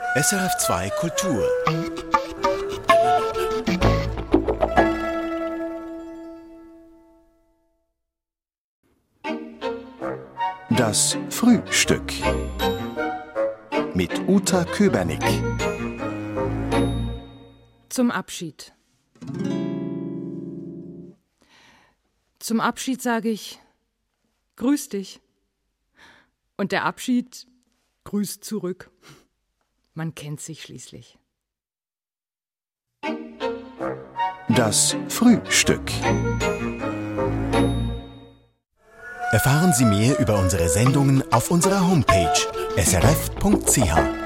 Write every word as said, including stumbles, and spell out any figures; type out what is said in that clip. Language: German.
S R F zwei Kultur. Das Frühstück mit Uta Köbernick. Zum Abschied. Zum Abschied sage ich, grüß dich. Und der Abschied grüßt zurück. Man kennt sich schließlich. Das Frühstück. Erfahren Sie mehr über unsere Sendungen auf unserer Homepage s r f punkt c h.